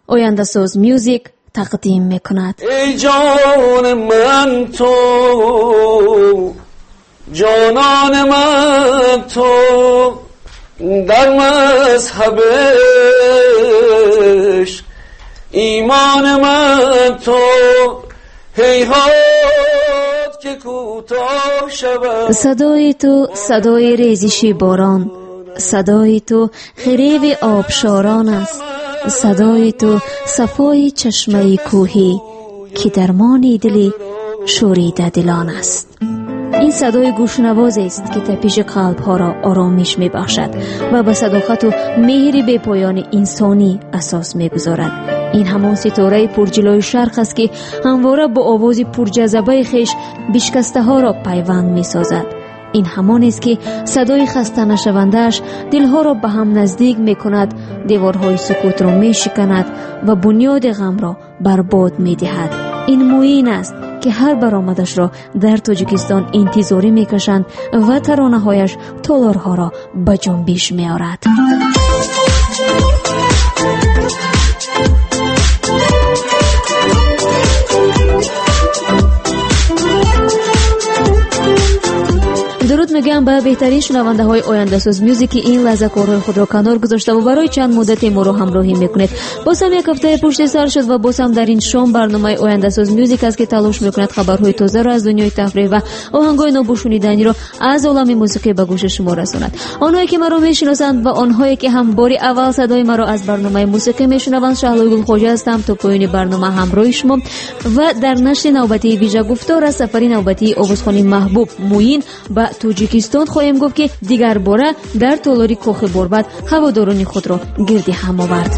آینده ساز میوزیک تقدیم میکند. ای جان من تو، جانان من تو، در مذهب عشق ایمان من تو، هیهات که کوتاه شود. صدای تو صدای ریزش باران، صدای تو خریو آبشاران است، صدای تو صفای چشمه کوهی که درمان دلی شوریده دلان است. این صدای گوشنواز است که تپش قلب ها را آرامش می بخشد و به صداقت و مهر بی پایان انسانی اساس می گذارد. این همان ستاره پرجلوی شرق است که همواره با آواز پرجذبه خیش بشکسته ها را پیوند می سازد. این همان است که صدای خسته نشونده‌اش دلها را به هم نزدیک می کند، دیوارهای سکوت را می شکند و بنیاد غم را برباد می دهد. این موین است که هر برآمدش را در تاجیکستان انتظاری می کشند و ترانه‌هایش تالارها را به جنبش می آورد. درود میگم به بهترین شنونده های آینده ساز میوزیک این لحظه کارهای خود را کنار گذاشته و برای چند مدت ما رو همراهی میکنید. بازم یک هفته پشت سر شد و بازم در این شام برنامه آینده ساز میوزیک است که تلاش میکند خبرهای تازه را از دنیای تفریح و آهنگای نوشنیدنی را از عالم موسیقی به گوش شما رساند. آنهایی که مرا میشناسند و آنهایی که هم باری اول صدای مرا از برنامه موسیقی میشنوند، شهلا گلخواجه هستم تا پایان برنامه همراه شما و در نشر نوبتی ویژه گفتار از سفر نوبتی آوازخوان محبوب موین به تاجیکستان خواهیم گفت که دیگر باره در تالار کاخ بربد هواداران خود را گردی هم آورد.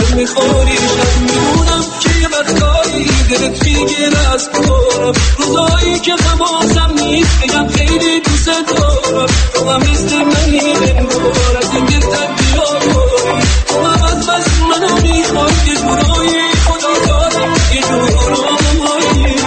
روزایی که حواسم نیست بگم خیلی دوست دارم، تو هم مثل منی بنگار از این گفتن بیاری، تو هم از بس منو میخوای یه جورایی خدا دارم، یه جورایی.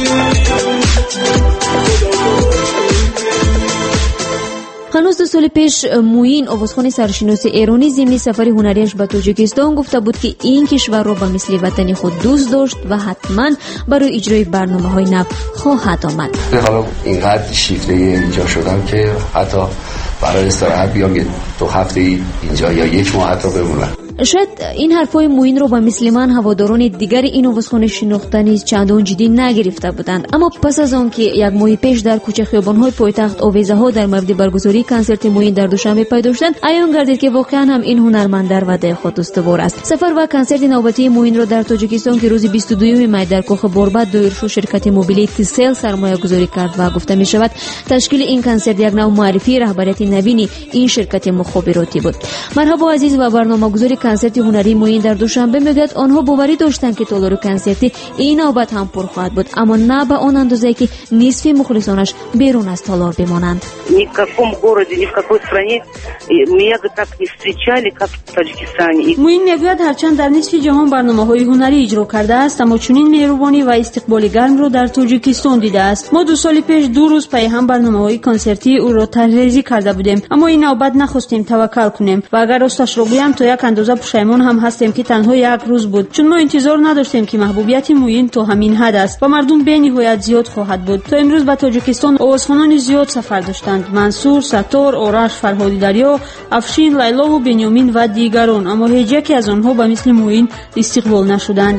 هنوز 2 سال پیش موین آوازخوان سرشناس ایرانی ضمن سفر هنریش به تاجیکستان گفته بود که این کشور را به مثل وطن خود دوست داشت و حتما برای اجرای برنامه‌های نو خواهد آمد. حالا اینقدر شیفته اینجا شدم که حتی برای استراحت بیام 2 هفته اینجا یا 1 ماه حتی بمونم. شاید این حرفای موین رو با مثل من هواداران دیگر این آوازخوان شناختنی چندان جدی نگرفته بودند، اما پس از آن که 1 ماه پیش در کوچه خیابان‌های پایتخت آویزه ها در مورد برگزاری کنسرت موین در دوشنبه پیدا شدند، عیان گردید که واقعا هم این هنرمند در وعده خود استوار است. سفر و کنسرت نوبتی موین را در تاجیکستان که روز 22 می در کاخ بربد دایر شد شرکت موبیلی تیسل سرمایه‌گذاری کرد و گفته می شود تشکیل این کنسرت یک نوع معرفی رهبریت نوین این شرکت مخابراتی بود. مرحبا عزیز و برنامه‌گذاری کنسرت هنری موین در دوشنبه میگوید آنها باوری داشتند که تالار کنسرتی این نوبت هم پر خواهد بود، اما نه به آن اندازه که نصف مخلصانش بیرون از تالار بمانند. Ни в каком городе, ни в какой стране меня так не встречали, как в Таджикистане. موین میگوید هرچند در نصف جهان برنامه‌های هنری اجرا کرده است، اما چنین مهربانی و استقبال گرم را در تاجیکستان دیده است. ما 2 سال پیش 2 روز پی هم برنامه‌های کنسرتی او را طرح‌ریزی کرده بودیم، اما این نوبت نخواستیم توکل کنیم و اگر راستش را بگویم تا یک اندازه پشیمان هم هستیم که تنها 1 روز بود، چون ما انتظار نداشتیم که محبوبیت موین تا همین حد است و مردم به نهایت زیاد خواهد بود. تا امروز به تاجیکستان آوازخوانان زیاد سفر داشتند: منصور، ستار، آرش، فرهادی دریا، افشین، لیلا و بنیامین و دیگران، اما هیچ یکی از آنها به مثل موین استقبال نشدند.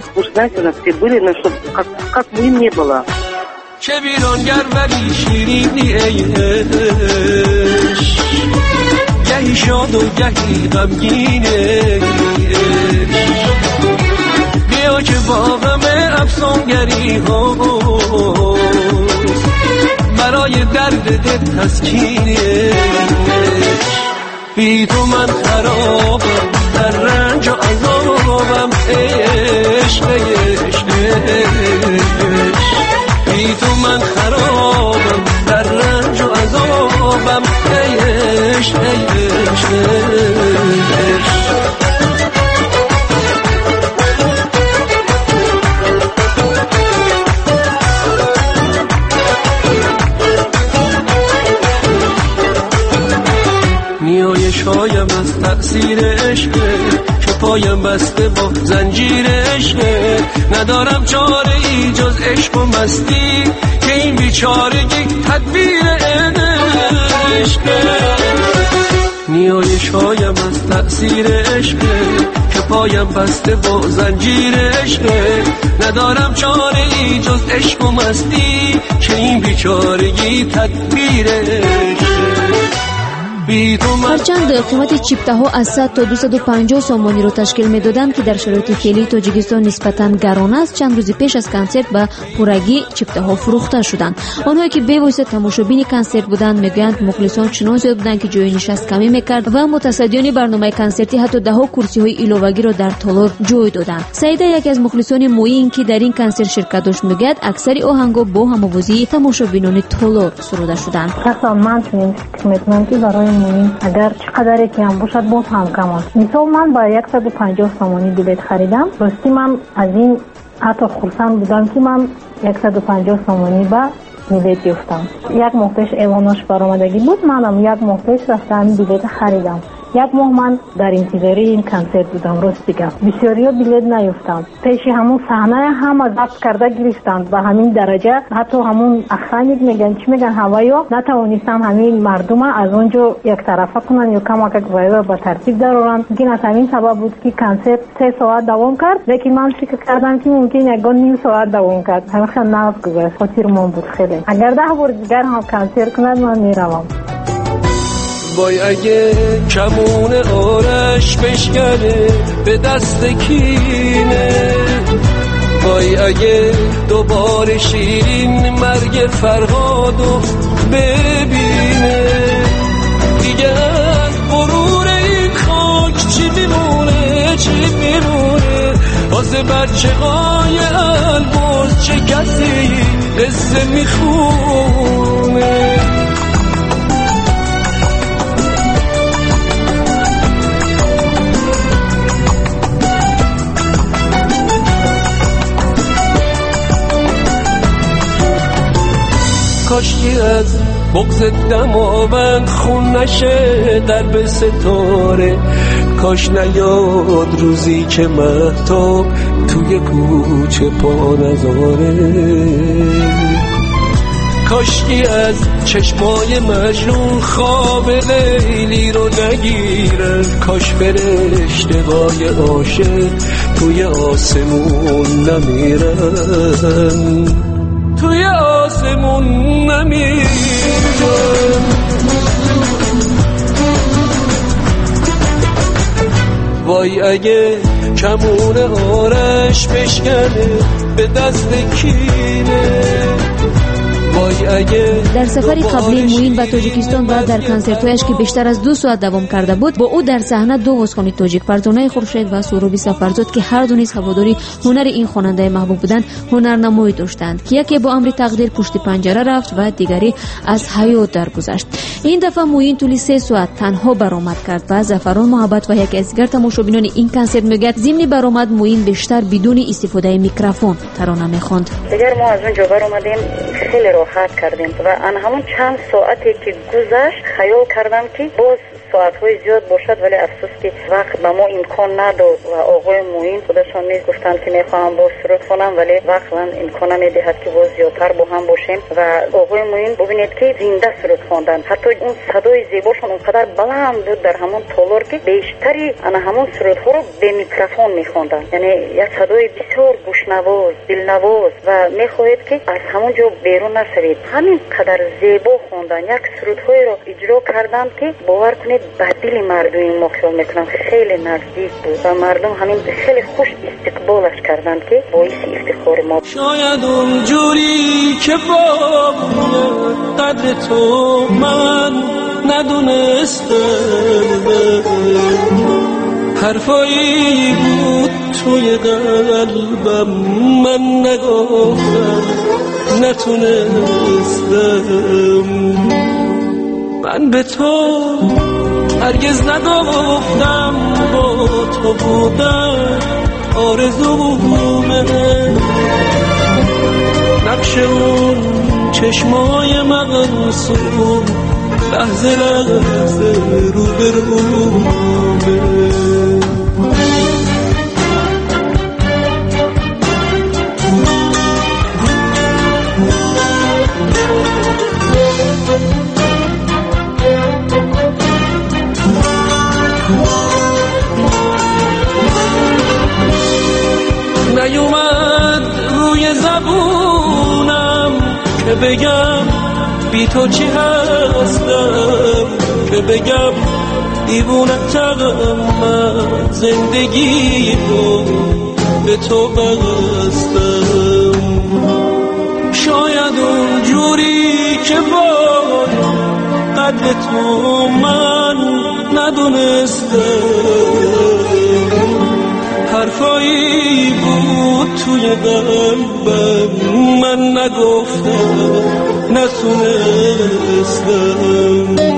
چه ویرانگر ولی شیرینی ای عشق، گهی شاد و گهی غمگینه، بیا که باغم افسانگری ها برای درد دل تسکینه، بی تو من خرابم در رنج و عذابم، عشق عشق بی تو من خرابم در رنج و عذابم، عشق عشق. نیایش هایم از تأثیر عشق که پایم بسته با زنجیر عشق، ندارم چاره ای جز عشق و مستی که این بیچارگی تدبیر عشق. نیایش هایم از تأثیر عشق که پایم بسته با زنجیر عشق، ندارم چاره ای جز عشق و مستی که این بیچارگی تدبیر عشق. هرچند قیمت چیپته ها از 100 تا 250 سومانی رو تشکیل می دادند که در شرایط فعلی تاجیکستان نسبتاً گران است، چند روز پیش از کنسرت به پورگی چیپته ها فروخته شدند. آنهایی که به واسطه تماشابین کنسرت بودند میگویند مخلصان چنان زیاد بودند که جای نشست کمی میکرد و متصدیان برنامه کنسرتی حتی 10 کرسی های ایلوگی را در تالار جای دادند. سعیده یکی از مخلصان موین که در این کنسرت شرکت داشت میگوید اکثر آهنگا با هم‌آوازی تماشابینان تالار سروده شدند. اگر چقدر که هم باشد باز هم کم است. مثلا من با 150 سومانی بلیط خریدم. راستی من از این حتی خرسند بودم که من 150 سومانی با بلیط یافتم. یک ماه پیش اعلانش برآمدگی بود، منم یک ماه پیش رفتم بلیط خریدم. یک ماه من در انتظار این کنسرت بودم. راست بگم بسیاری بلیط نیافتم. پیش همون صحنه هم ضبط کرده گرفتند به همین درجه، حتی همون اخسانید میگن چی میگن هوایو نتوانستم همین مردم از اونجا یک طرفه کنن یا کمک وایو به ترتیب درارن. ممکن است همین سبب بود که کنسرت 3 ساعت دوام کرد، لیکن من فکر کردم که ممکن یک نیم ساعت دوام کرد. همیشه ناز گذشت. خاطر من بود خیلی. اگر 10 بار دیگر هم کنسرت کند من میروم. وای اگه کمون آرش بشکنه به دست کینه، وای اگه دوباره شیرین مرگ فرهادو ببینه، دیگه غرور این خاک چی میمونه چی میمونه، واسه بچه های البرز چه کسی قصه میخونه. کاشکی از بغض دماوند خون نشه درب ستاره، کاش نیاد روزی که مهتاب توی کوچه پا نذاره، کاشکی از چشمای مجنون خواب لیلی رو نگیرن، کاش فرشته‌های عاشق توی آسمون نمیرن، توی آسمون نمیرن. وای اگه کمون آرش بشکنه به دست کینه، در سفری قبلی موین به تاجیکستان و در کنسرت‌هایش که بیشتر از 2 ساعت دوام کرده بود، با او در صحنه 2 وازخوان تاجیک، فرزانه خورشید و سروبی سفرزاد که هر دو نیز هواداری هنر این خواننده محبوب بودند، هنرنمایی داشتند که یکی با امر تقدیر پشت پنجره رفت و دیگری از حیات درگذشت. این دفعه موین طول 3 ساعت تنها برآمد کرد و زفران محبت و یکی از دیگر تماشابینان این کنسرت میگوید ضمن برآمد موین بیشتر بدون استفاده میکروفون ترانه میخواند. دیگر ما از اونجا برآمدیم خیلی راحت کردیم و آن همون چند ساعتی که گذشت خیال کردم که باز ساعت‌های زیاد باشد، ولی افسوس که وقت به ما امکان نداد و آقای موین خودشان نیز گفتند که میخواهم باز سرود کنم، ولی وقت من امکان نمیدهد که باز زیادتر با هم باشیم. و آقای موین ببینید که زنده سرود خواندند، حتی اون صدای زیباشون اونقدر بلند بود در همون تالار که بیشتری آن همون سرودها رو به میکروفون میخواندند، یعنی یک صدای بسیار گوشنواز دلنواز و میخواهید که از همونجا بیرون نشوید. همین قدر زیبا خواندن، یک سرودهای رو اجرا کردند که باور کنید به دل مردم ما خیال میکنم خیلی نزدیک بود و مردم همین خیلی خوش استقبالش کردند که باعث افتخار ما. شاید اونجوری که با قدر تو من ندونستم، حرفایی بود توی قلبم من نگفتم نتونستم، من به تو هرگز نگفتم با تو بودن آرزومه، نقش اون چشمای مغصوم لحظه لحظه رو به رومه. زبونم که بگم بی تو چی هستم، که بگم دیوونتم من زندگی رو به تو بستم. شاید اونجوری که با قدر تو من ندونستم، حرفایی بود توی قلبم من نگفتم نتونستم.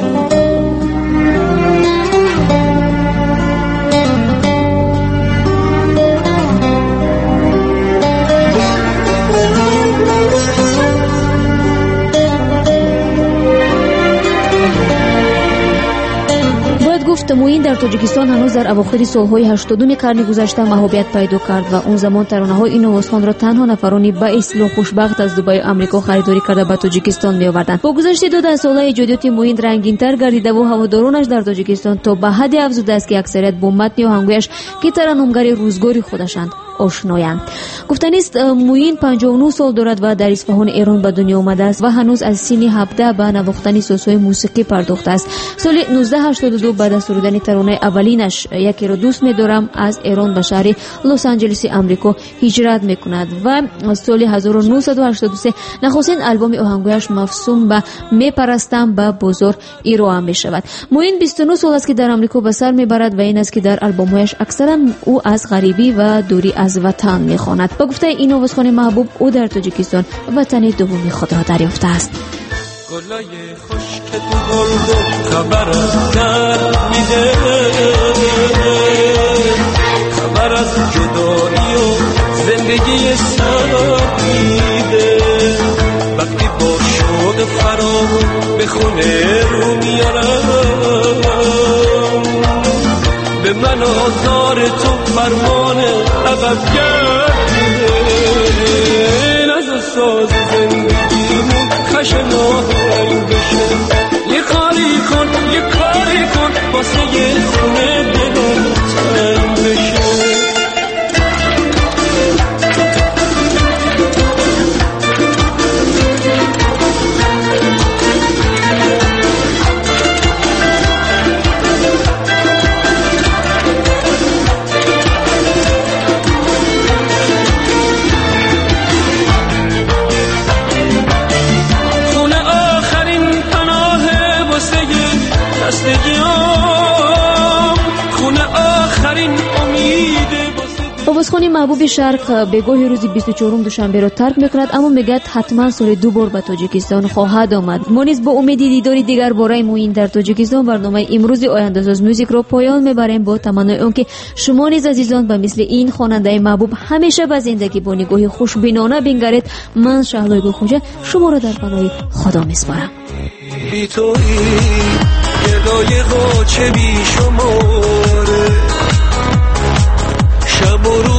موین در تاجیکستان هنوز در اواخر سالهای 80 قرن گذشته محبوبیت پیدا کرد و اون زمان ترانه‌های این نوازخوان را تنها نفرانی با اصل خوشبخت از دبی آمریکا خریداری کرده به تاجیکستان می‌آوردند. با گذشت 12 ساله ایجادات موین رنگین‌تر گردیده و هوادارانش در تاجیکستان تا به حد افزوده است که اکثریت با متن آهنگایش که ترانه‌نگار روزگاری خودشند آشنایند. گفتنی است موین 59 سال دارد و در اصفهان ایران به دنیا آمده است و هنوز از سن 17 به نواختن سازهای موسیقی پرداخته است. سال 1982 بعد از سرودن ترانه اولینش یکی را دوست می‌دارم از ایران به شهر لس آنجلس آمریکا هجرت می‌کند و سال 1983 نخستین آلبوم آهنگایش مفصوم به میپرستم به بازار ایران می‌شود. موین 29 سال است که در آمریکا به سر می‌برد و این است که در آلبوم‌هایش اکثرا او از غریبی و دوری از وطن می‌خواند. با گفته این نوازخوان محبوب او در تاجیکستان وطن دومی خود را دریافته است. گلای خشک تو گل خبر از درد میده، خبر از جدایی و زندگی سرد میده. وقتی با شوق فرار به خونه رو میارم، به من آزار تو فرمان عقب گرده. نزد ساز زندگیمون خشن‌آهنگ بشه، یه کاری کن واسه یه خونه دلم تنگ بشه. نوازخوان محبوب شرق بگاه روز 24 دوشنبه را ترک میکند، اما میگد حتما سال 2 بار به تاجیکستان خواهد آمد. ما نیز با امید دیدار دیگر باره موین در تاجیکستان برنامه امروز آینده‌ساز موزیک را پایان میبریم با تمنای آن که شما نیز عزیزان به مثل این خواننده محبوب همیشه به زندگی با نگاه خوشبینانه بنگرید. من شهلای گلخوجه شما را در پناه خدا میسپارم. بی تویی گدای غاچه بی شماره، شب و روز